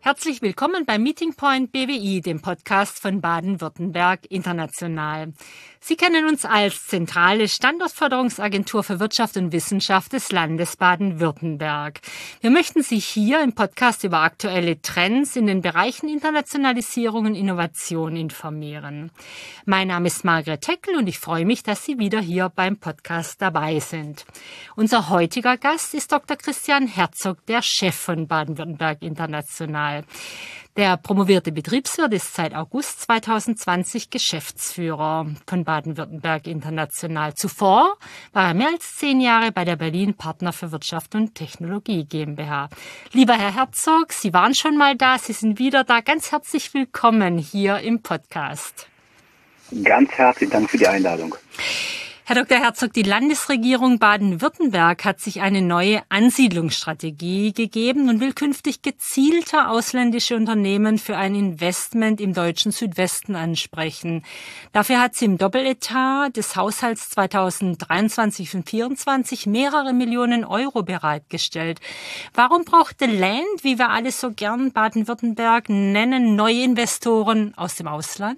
Herzlich willkommen beim Meeting Point BWI, dem Podcast von Baden-Württemberg International. Sie kennen uns als zentrale Standortförderungsagentur für Wirtschaft und Wissenschaft des Landes Baden-Württemberg. Wir möchten Sie hier im Podcast über aktuelle Trends in den Bereichen Internationalisierung und Innovation informieren. Mein Name ist Margret Heckel und ich freue mich, dass Sie wieder hier beim Podcast dabei sind. Unser heutiger Gast ist Dr. Christian Herzog, der Chef von Baden-Württemberg International. Der promovierte Betriebswirt ist seit August 2020 Geschäftsführer von Baden-Württemberg International. Zuvor war er mehr als 10 Jahre bei der Berlin Partner für Wirtschaft und Technologie GmbH. Lieber Herr Herzog, Sie waren schon mal da, Sie sind wieder da. Ganz herzlich willkommen hier im Podcast. Ganz herzlichen Dank für die Einladung. Herr Dr. Herzog, die Landesregierung Baden-Württemberg hat sich eine neue Ansiedlungsstrategie gegeben und will künftig gezielter ausländische Unternehmen für ein Investment im deutschen Südwesten ansprechen. Dafür hat sie im Doppeletat des Haushalts 2023 und 2024 mehrere Millionen Euro bereitgestellt. Warum braucht the Land, wie wir alle so gern Baden-Württemberg nennen, neue Investoren aus dem Ausland?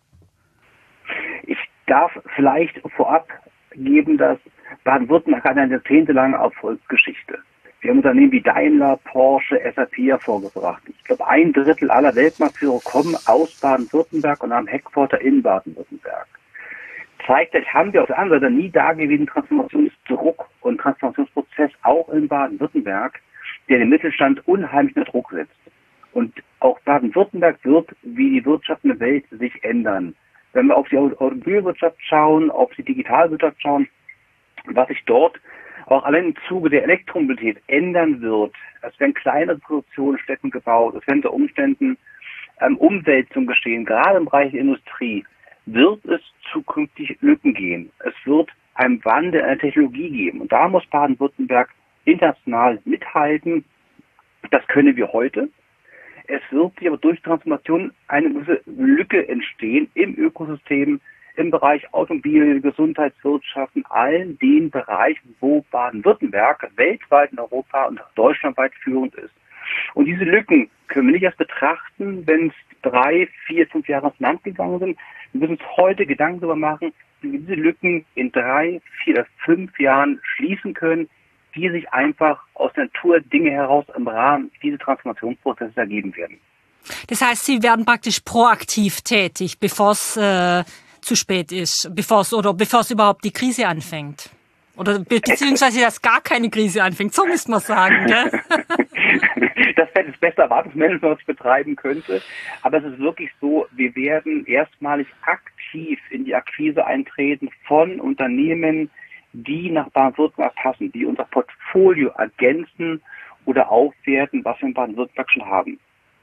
Darf vielleicht vorab geben, dass Baden-Württemberg hat eine jahrzehntelange Erfolgsgeschichte. Wir haben Unternehmen wie Daimler, Porsche, SAP hervorgebracht. Ich glaube, 1/3 aller Weltmarktführer kommen aus Baden-Württemberg und haben Headquarter in Baden-Württemberg. Zeitgleich haben wir auf der anderen Seite nie dagewesenen Transformationsdruck und Transformationsprozess auch in Baden-Württemberg, der den Mittelstand unheimlich unter Druck setzt. Und auch Baden-Württemberg wird, wie die Wirtschaft in der Welt, sich ändern. Wenn wir auf die Automobilwirtschaft schauen, auf die Digitalwirtschaft schauen, was sich dort auch allein im Zuge der Elektromobilität ändern wird, es werden kleinere Produktionsstätten gebaut, es werden unter Umständen Umwälzungen geschehen, gerade im Bereich der Industrie, wird es zukünftig Lücken geben. Es wird einen Wandel in der Technologie geben. Und da muss Baden-Württemberg international mithalten. Das können wir heute. Es wird sich aber durch Transformation eine gewisse Lücke entstehen im Ökosystem, im Bereich Automobil, Gesundheitswirtschaft, in allen den Bereichen, wo Baden-Württemberg weltweit in Europa und deutschlandweit führend ist. Und diese Lücken können wir nicht erst betrachten, wenn es 3, 4, 5 Jahre ins Land gegangen sind. Wir müssen uns heute Gedanken darüber machen, wie wir diese Lücken in 3, 4, 5 Jahren schließen können, die sich einfach aus der Natur Dinge heraus im Rahmen dieser Transformationsprozesse ergeben werden. Das heißt, Sie werden praktisch proaktiv tätig, bevor es zu spät ist, bevor es überhaupt die Krise anfängt. Oder beziehungsweise, dass gar keine Krise anfängt, so müsste man sagen, gell? Das wäre das beste Erwartungsmanagement, was ich betreiben könnte. Aber es ist wirklich so, wir werden erstmalig aktiv in die Akquise eintreten von Unternehmen, die nach Baden-Württemberg passen, die unser Portfolio ergänzen oder aufwerten, was wir in Baden-Württemberg schon haben.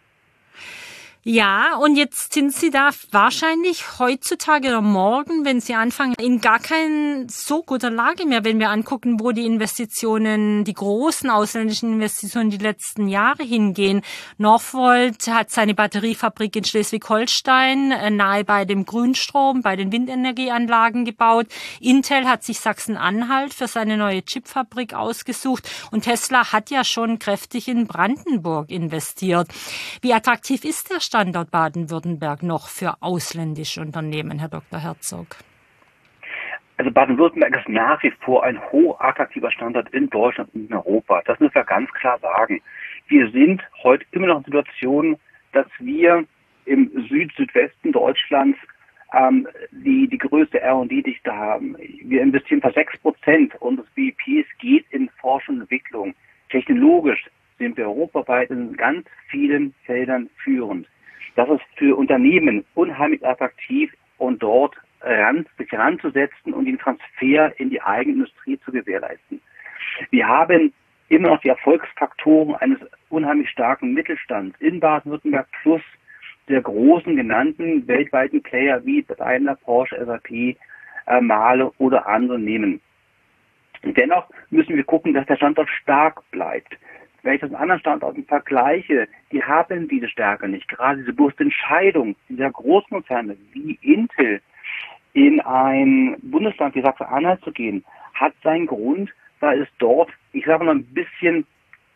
Ja, und jetzt sind Sie da wahrscheinlich heutzutage oder morgen, wenn Sie anfangen, in gar kein so guter Lage mehr, wenn wir angucken, wo die Investitionen, die großen ausländischen Investitionen die letzten Jahre hingehen. Northvolt hat seine Batteriefabrik in Schleswig-Holstein nahe bei dem Grünstrom, bei den Windenergieanlagen gebaut. Intel hat sich Sachsen-Anhalt für seine neue Chipfabrik ausgesucht und Tesla hat ja schon kräftig in Brandenburg investiert. Wie attraktiv ist der Standort Baden-Württemberg noch für ausländische Unternehmen, Herr Dr. Herzog? Also Baden-Württemberg ist nach wie vor ein hochattraktiver Standort in Deutschland und in Europa. Das müssen wir ganz klar sagen. Wir sind heute immer noch in der Situation, dass wir im Südwesten Deutschlands die größte R&D-Dichte haben. Wir investieren fast 6% unseres BIPs geht in Forschung und Entwicklung. Technologisch sind wir europaweit in ganz vielen Feldern führend. Das ist für Unternehmen unheimlich attraktiv und dort sich ranzusetzen und den Transfer in die eigene Industrie zu gewährleisten. Wir haben immer noch die Erfolgsfaktoren eines unheimlich starken Mittelstands in Baden-Württemberg plus der großen genannten weltweiten Player wie Daimler, Porsche, SAP, Mahle oder andere nehmen. Und dennoch müssen wir gucken, dass der Standort stark bleibt. Wenn ich das mit anderen Standorten vergleiche, die haben diese Stärke nicht. Gerade diese bewusste Entscheidung dieser Großkonzerne wie Intel in ein Bundesland wie Sachsen-Anhalt zu gehen, hat seinen Grund, weil es dort, ich sage mal, ein bisschen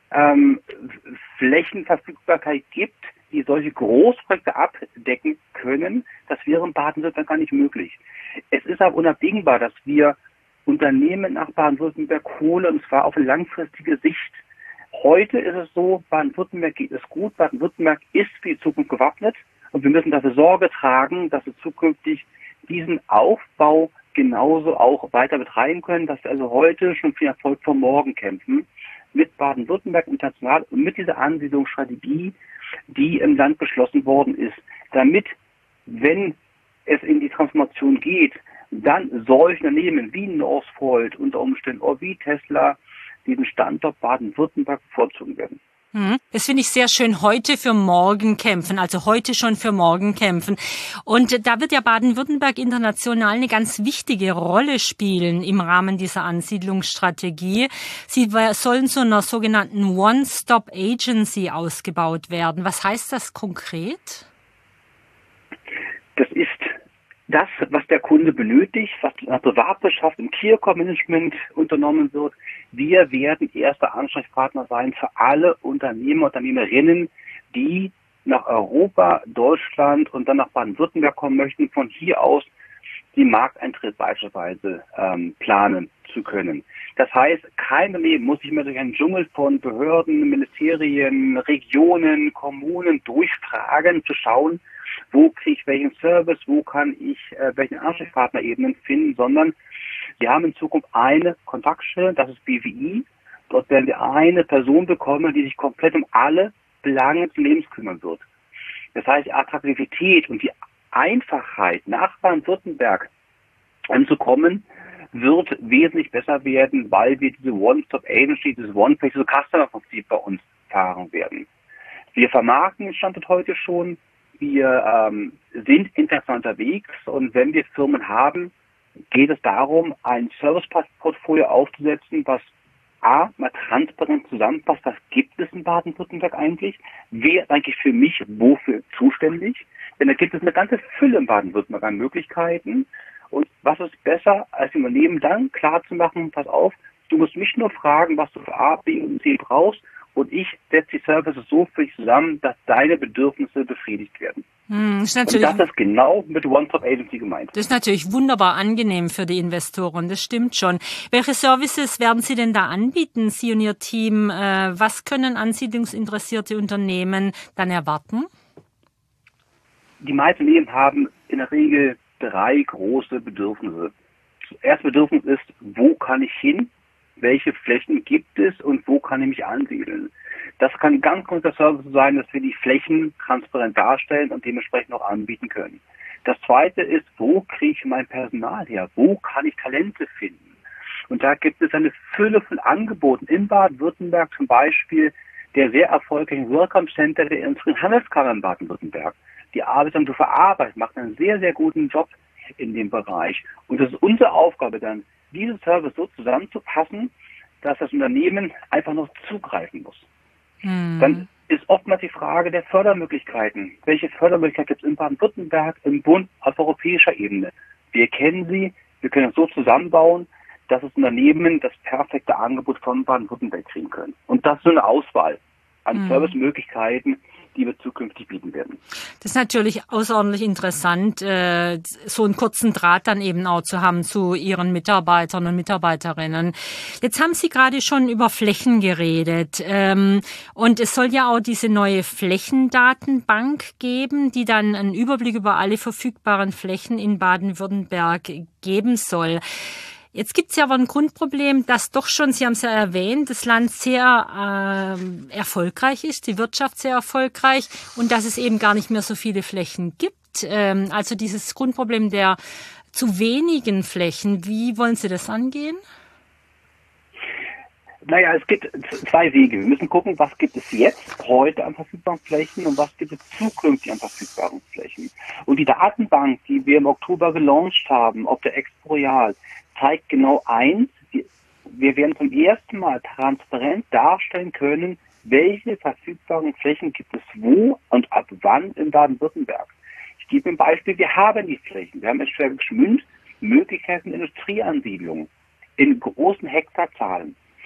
ähm, Flächenverfügbarkeit gibt, die solche Großprojekte abdecken können, das wäre in Baden-Württemberg gar nicht möglich. Es ist aber unabdingbar, dass wir Unternehmen nach Baden-Württemberg holen, und zwar auf langfristige Sicht. Heute ist es so, Baden-Württemberg geht es gut, Baden-Württemberg ist für die Zukunft gewappnet und wir müssen dafür Sorge tragen, dass wir zukünftig diesen Aufbau genauso auch weiter betreiben können, dass wir also heute schon für den Erfolg von morgen kämpfen, mit Baden-Württemberg international und mit dieser Ansiedlungsstrategie, die im Land beschlossen worden ist, damit, wenn es in die Transformation geht, dann solche Unternehmen wie Northvolt unter Umständen oder wie Tesla diesen Standort Baden-Württemberg bevorzugen werden. Das finde ich sehr schön, heute für morgen kämpfen, also heute schon für morgen kämpfen. Und da wird ja Baden-Württemberg international eine ganz wichtige Rolle spielen im Rahmen dieser Ansiedlungsstrategie. Sie sollen zu einer sogenannten One-Stop-Agency ausgebaut werden. Was heißt das konkret? Das ist das, was der Kunde benötigt, was in der Privatwirtschaft im Key Account Management unternommen wird. Wir werden erster Ansprechpartner sein für alle Unternehmer, Unternehmerinnen, die nach Europa, Deutschland und dann nach Baden-Württemberg kommen möchten, von hier aus den Markteintritt beispielsweise planen zu können. Das heißt, kein Unternehmen muss sich mehr durch einen Dschungel von Behörden, Ministerien, Regionen, Kommunen durchfragen, zu schauen, wo kriege ich welchen Service, wo kann ich welchen Ansprechpartnerebenen finden, sondern wir haben in Zukunft eine Kontaktstelle, das ist BWI. Dort werden wir eine Person bekommen, die sich komplett um alle Belange des Lebens kümmern wird. Das heißt, die Attraktivität und die Einfachheit, nach Baden-Württemberg zu kommen, wird wesentlich besser werden, weil wir diese One-Stop-Agency, dieses One-Face-to-Customer-Prinzip bei uns fahren werden. Wir vermarkten den Standort heute schon. Wir sind international unterwegs und wenn wir Firmen haben, geht es darum, ein Service-Portfolio aufzusetzen, was mal transparent zusammenpasst, was gibt es in Baden-Württemberg eigentlich, wer ist eigentlich für mich wofür zuständig, denn da gibt es eine ganze Fülle in Baden-Württemberg an Möglichkeiten und was ist besser, als dem Unternehmen dann klar zu machen, pass auf, du musst mich nur fragen, was du für A, B und C brauchst, und ich setze die Services so für dich zusammen, dass deine Bedürfnisse befriedigt werden. Und das ist genau mit One-Stop-Agency gemeint. Das ist natürlich wunderbar angenehm für die Investoren, das stimmt schon. Welche Services werden Sie denn da anbieten, Sie und Ihr Team? Was können ansiedlungsinteressierte Unternehmen dann erwarten? Die meisten Unternehmen haben in der Regel 3 große Bedürfnisse. Das erste Bedürfnis ist, wo kann ich hin? Welche Flächen gibt es und wo kann ich mich ansiedeln? Das kann ein ganz großer Service sein, dass wir die Flächen transparent darstellen und dementsprechend auch anbieten können. Das zweite ist, wo kriege ich mein Personal her? Wo kann ich Talente finden? Und da gibt es eine Fülle von Angeboten. In Baden-Württemberg zum Beispiel der sehr erfolgreichen Welcome Center der Industrie- und Handelskammer in Baden-Württemberg. Die Arbeitsagentur für Arbeit macht einen sehr, sehr guten Job in dem Bereich. Und das ist unsere Aufgabe dann, diesen Service so zusammenzupassen, dass das Unternehmen einfach noch zugreifen muss. Dann ist oftmals die Frage der Fördermöglichkeiten. Welche Fördermöglichkeiten gibt es in Baden-Württemberg, im Bund, auf europäischer Ebene? Wir kennen sie, wir können es so zusammenbauen, dass das Unternehmen das perfekte Angebot von Baden-Württemberg kriegen können. Und das ist so eine Auswahl an Servicemöglichkeiten, die wir zukünftig bieten werden. Das ist natürlich außerordentlich interessant, so einen kurzen Draht dann eben auch zu haben zu Ihren Mitarbeitern und Mitarbeiterinnen. Jetzt haben Sie gerade schon über Flächen geredet. Und es soll ja auch diese neue Flächendatenbank geben, die dann einen Überblick über alle verfügbaren Flächen in Baden-Württemberg geben soll. Jetzt gibt es ja aber ein Grundproblem, dass doch schon, Sie haben es ja erwähnt, das Land sehr erfolgreich ist, die Wirtschaft sehr erfolgreich und dass es eben gar nicht mehr so viele Flächen gibt. Also dieses Grundproblem der zu wenigen Flächen, wie wollen Sie das angehen? Naja, es gibt 2 Wege. Wir müssen gucken, was gibt es jetzt heute an verfügbaren Flächen und was gibt es zukünftig an verfügbaren Flächen. Und die Datenbank, die wir im Oktober gelauncht haben, auf der Expo Real, zeigt genau eins. Wir werden zum ersten Mal transparent darstellen können, welche verfügbaren Flächen gibt es wo und ab wann in Baden-Württemberg. Ich gebe ein Beispiel. Wir haben die Flächen. Wir haben in Schwäbisch Gmünd Möglichkeiten Industrieansiedlungen in großen Hektarzahlen.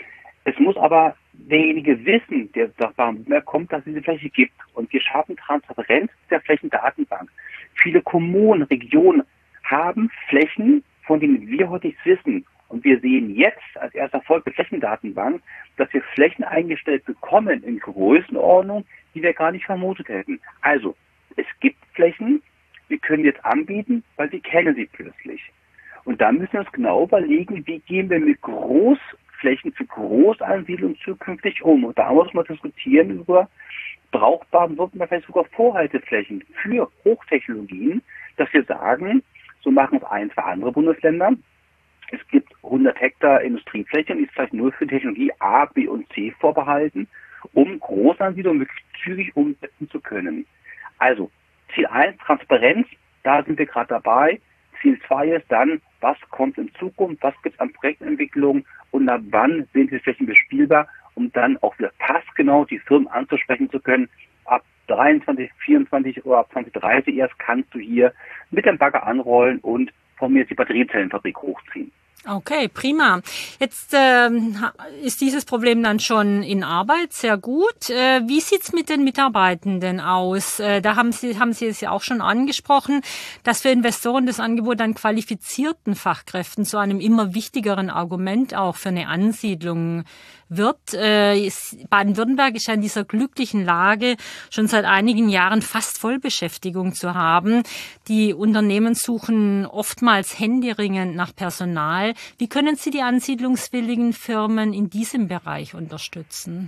Es muss aber derjenige wissen, der nach Baden-Württemberg kommt, dass es diese Fläche gibt. Und wir schaffen Transparenz der Flächendatenbank. Viele Kommunen, Regionen haben Flächen, von denen wir heute nichts wissen. Und wir sehen jetzt als erster Erfolg der Flächendatenbank, dass wir Flächen eingestellt bekommen in Größenordnung, die wir gar nicht vermutet hätten. Also, es gibt Flächen, wir können jetzt anbieten, weil wir kennen sie plötzlich. Und da müssen wir uns genau überlegen, wie gehen wir mit Großflächen für Großansiedlungen zukünftig um. Und da muss man diskutieren über, braucht Baden-Württemberg vielleicht sogar Vorhalteflächen für Hochtechnologien, dass wir sagen, so machen es ein, zwei andere Bundesländer. Es gibt 100 Hektar Industriefläche, die ist vielleicht nur für Technologie A, B und C vorbehalten, um Großansiedlungen möglichst zügig umsetzen zu können. Also, Ziel 1, Transparenz, da sind wir gerade dabei. Ziel 2 ist dann, was kommt in Zukunft, was gibt es an Projektentwicklung und ab wann sind die Flächen bespielbar, um dann auch wieder passgenau die Firmen anzusprechen zu können. Ab 23, 24 oder ab 2030 erst kannst du hier mit dem Bagger anrollen und von mir die Batteriezellenfabrik hochziehen. Okay, prima. Jetzt ist dieses Problem dann schon in Arbeit, sehr gut. Wie sieht's mit den Mitarbeitenden aus? Da haben Sie es ja auch schon angesprochen, dass für Investoren das Angebot an qualifizierten Fachkräften zu einem immer wichtigeren Argument auch für eine Ansiedlung wird. Baden-Württemberg ist ja in dieser glücklichen Lage, schon seit einigen Jahren fast Vollbeschäftigung zu haben. Die Unternehmen suchen oftmals händeringend nach Personal. Wie können Sie die ansiedlungswilligen Firmen in diesem Bereich unterstützen?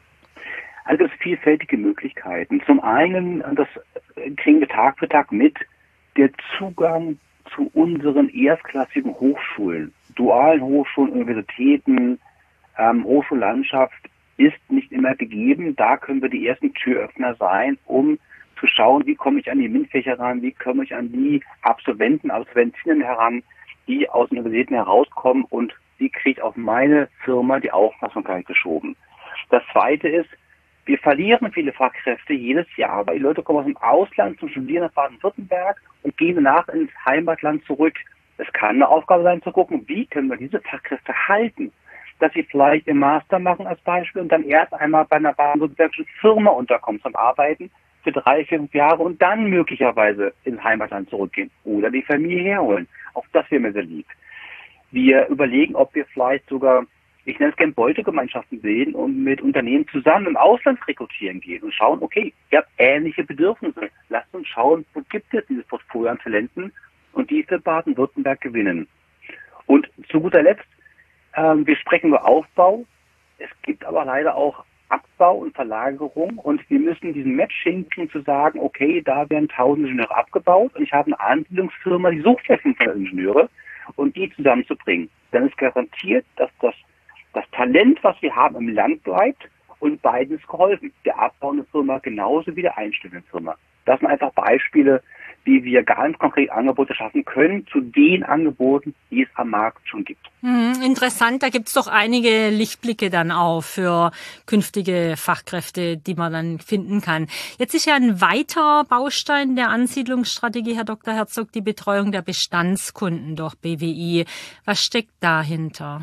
Also es gibt vielfältige Möglichkeiten. Zum einen, das kriegen wir Tag für Tag mit, der Zugang zu unseren erstklassigen Hochschulen, dualen Hochschulen, Universitäten, Hochschullandschaft ist nicht immer gegeben. Da können wir die ersten Türöffner sein, um zu schauen, wie komme ich an die MINT-Fächer ran, wie komme ich an die Absolventinnen heran, die aus den Universitäten herauskommen und wie kriege ich auf meine Firma die Aufmerksamkeit geschoben. Das Zweite ist, wir verlieren viele Fachkräfte jedes Jahr, weil die Leute kommen aus dem Ausland zum Studieren nach Baden-Württemberg und gehen danach ins Heimatland zurück. Es kann eine Aufgabe sein, zu gucken, wie können wir diese Fachkräfte halten, dass sie vielleicht im Master machen als Beispiel und dann erst einmal bei einer baden-württembergischen Firma unterkommen zum Arbeiten für 3, 5 Jahre und dann möglicherweise ins Heimatland zurückgehen oder die Familie herholen. Auch das wäre mir sehr lieb. Wir überlegen, ob wir vielleicht sogar, ich nenne es gerne Beutegemeinschaften sehen und mit Unternehmen zusammen im Ausland rekrutieren gehen und schauen, okay, ihr habt ähnliche Bedürfnisse. Lasst uns schauen, wo gibt es dieses Portfolio an Talenten und die für Baden-Württemberg gewinnen. Und zu guter Letzt, wir sprechen über Aufbau. Es gibt aber leider auch Abbau und Verlagerung und wir müssen diesen Match hinkriegen zu sagen, okay, da werden 1000 Ingenieure abgebaut und ich habe eine Ansiedlungsfirma, die sucht ja 500 Ingenieure und die zusammenzubringen. Dann ist garantiert, dass das Talent, was wir haben, im Land bleibt und beiden ist geholfen. Der abbauende Firma genauso wie der einstellende Firma. Das sind einfach Beispiele, wie wir ganz konkret Angebote schaffen können zu den Angeboten, die es am Markt schon gibt. Interessant, da gibt es doch einige Lichtblicke dann auch für künftige Fachkräfte, die man dann finden kann. Jetzt ist ja ein weiterer Baustein der Ansiedlungsstrategie, Herr Dr. Herzog, die Betreuung der Bestandskunden durch BWI. Was steckt dahinter?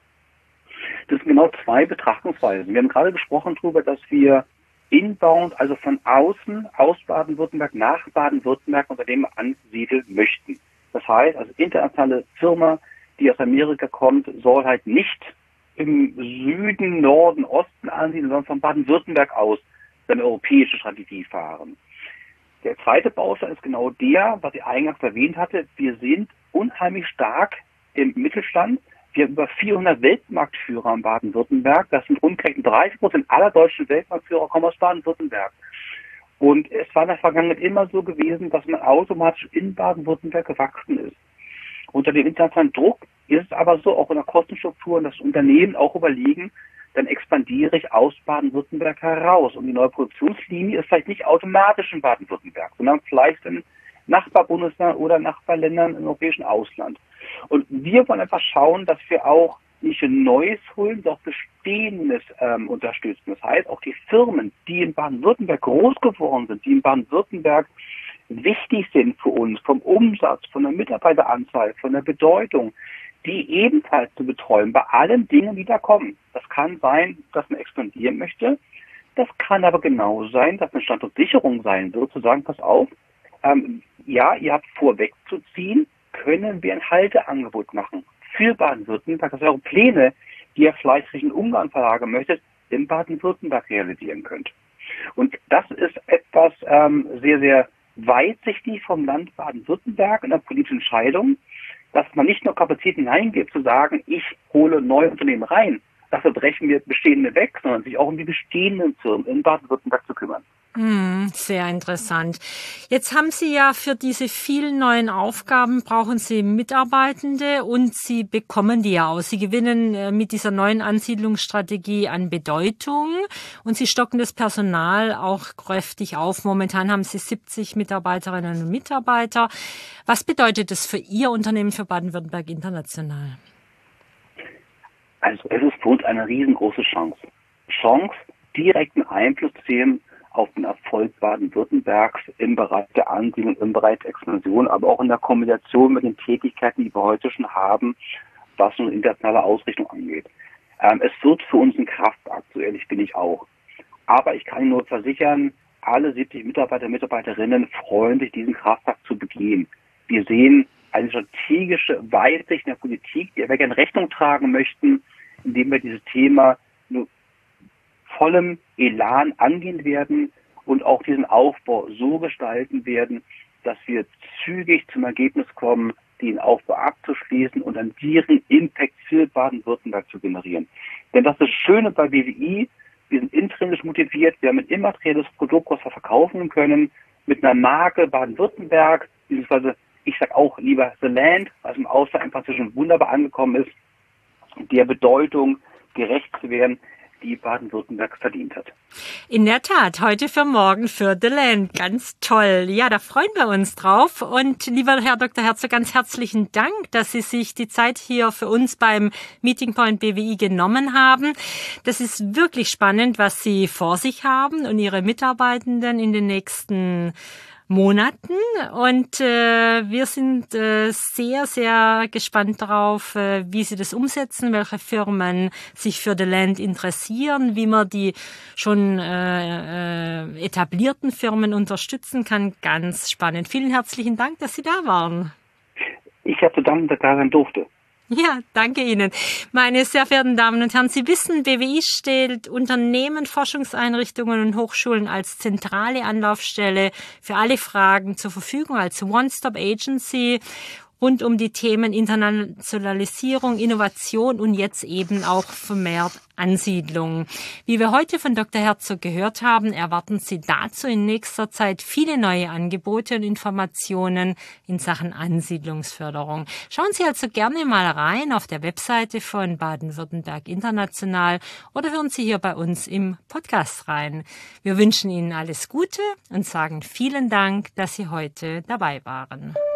Das sind genau 2 Betrachtungsweisen. Wir haben gerade gesprochen darüber, dass wir inbound, also von außen, aus Baden-Württemberg nach Baden-Württemberg Unternehmen ansiedeln möchten. Das heißt, also internationale Firma, die aus Amerika kommt, soll halt nicht im Süden, Norden, Osten ansiedeln, sondern von Baden-Württemberg aus seine europäische Strategie fahren. Der zweite Baustein ist genau der, was ich eingangs erwähnt hatte. Wir sind unheimlich stark im Mittelstand. Wir haben über 400 Weltmarktführer in Baden-Württemberg. Das sind umgerechnet 30% aller deutschen Weltmarktführer kommen aus Baden-Württemberg. Und es war in der Vergangenheit immer so gewesen, dass man automatisch in Baden-Württemberg gewachsen ist. Unter dem internationalen Druck ist es aber so, auch in der Kostenstruktur, dass Unternehmen auch überlegen, dann expandiere ich aus Baden-Württemberg heraus. Und die neue Produktionslinie ist vielleicht nicht automatisch in Baden-Württemberg, sondern vielleicht in Nachbarbundesländern oder Nachbarländern im europäischen Ausland. Und wir wollen einfach schauen, dass wir auch nicht Neues holen, sondern Bestehendes unterstützen. Das heißt, auch die Firmen, die in Baden-Württemberg groß geworden sind, die in Baden-Württemberg wichtig sind für uns, vom Umsatz, von der Mitarbeiteranzahl, von der Bedeutung, die ebenfalls zu betreuen bei allen Dingen, die da kommen. Das kann sein, dass man expandieren möchte. Das kann aber genauso sein, dass eine Standortsicherung sein wird, zu sagen, pass auf, ja, ihr habt vor, wegzuziehen, können wir ein Halteangebot machen für Baden-Württemberg, dass ihr eure Pläne, die ihr vielleicht Richtung Ungarn verlagern möchtet, in Baden-Württemberg realisieren könnt. Und das ist etwas sehr, sehr weitsichtig vom Land Baden-Württemberg in der politischen Entscheidung, dass man nicht nur Kapazitäten hineingibt, zu sagen, ich hole neue Unternehmen rein, dafür brechen wir bestehende weg, sondern sich auch um die bestehenden Firmen in Baden-Württemberg zu kümmern. Sehr interessant. Jetzt haben Sie ja für diese vielen neuen Aufgaben brauchen Sie Mitarbeitende und Sie bekommen die ja auch. Sie gewinnen mit dieser neuen Ansiedlungsstrategie an Bedeutung und Sie stocken das Personal auch kräftig auf. Momentan haben Sie 70 Mitarbeiterinnen und Mitarbeiter. Was bedeutet das für Ihr Unternehmen, für Baden-Württemberg International? Also es ist für uns eine riesengroße Chance. Chance, direkten Einfluss zu nehmen auf den Erfolg Baden-Württembergs im Bereich der Ansiedlung, im Bereich der Expansion, aber auch in der Kombination mit den Tätigkeiten, die wir heute schon haben, was unsere internationale Ausrichtung angeht. Es wird für uns ein Kraftakt, so ehrlich bin ich auch. Aber ich kann Ihnen nur versichern, alle 70 Mitarbeiter und Mitarbeiterinnen freuen sich, diesen Kraftakt zu begehen. Wir sehen eine strategische Weitsicht in der Politik, der wir gerne Rechnung tragen möchten, indem wir dieses Thema nur vollem Elan angehen werden und auch diesen Aufbau so gestalten werden, dass wir zügig zum Ergebnis kommen, den Aufbau abzuschließen und einen direkten Impact für Baden-Württemberg zu generieren. Denn das ist das Schöne bei BWI, wir sind intrinsisch motiviert, wir haben ein immaterielles Produkt, was wir verkaufen können, mit einer Marke Baden-Württemberg, beziehungsweise ich sage auch lieber The Land, was im Ausland einfach schon wunderbar angekommen ist, der Bedeutung gerecht zu werden, die Baden-Württemberg verdient hat. In der Tat, heute für morgen für The Land. Ganz toll. Ja, da freuen wir uns drauf. Und lieber Herr Dr. Herzog, ganz herzlichen Dank, dass Sie sich die Zeit hier für uns beim Meeting Point BWI genommen haben. Das ist wirklich spannend, was Sie vor sich haben und Ihre Mitarbeitenden in den nächsten Monaten und wir sind sehr, sehr gespannt darauf, wie Sie das umsetzen, welche Firmen sich für The Land interessieren, wie man die schon etablierten Firmen unterstützen kann. Ganz spannend. Vielen herzlichen Dank, dass Sie da waren. Ich habe zu danken, dass ich da sein durfte. Ja, danke Ihnen. Meine sehr verehrten Damen und Herren, Sie wissen, BWI stellt Unternehmen, Forschungseinrichtungen und Hochschulen als zentrale Anlaufstelle für alle Fragen zur Verfügung, als One-Stop-Agency rund um die Themen Internationalisierung, Innovation und jetzt eben auch vermehrt Ansiedlung. Wie wir heute von Dr. Herzog gehört haben, erwarten Sie dazu in nächster Zeit viele neue Angebote und Informationen in Sachen Ansiedlungsförderung. Schauen Sie also gerne mal rein auf der Webseite von Baden-Württemberg International oder hören Sie hier bei uns im Podcast rein. Wir wünschen Ihnen alles Gute und sagen vielen Dank, dass Sie heute dabei waren.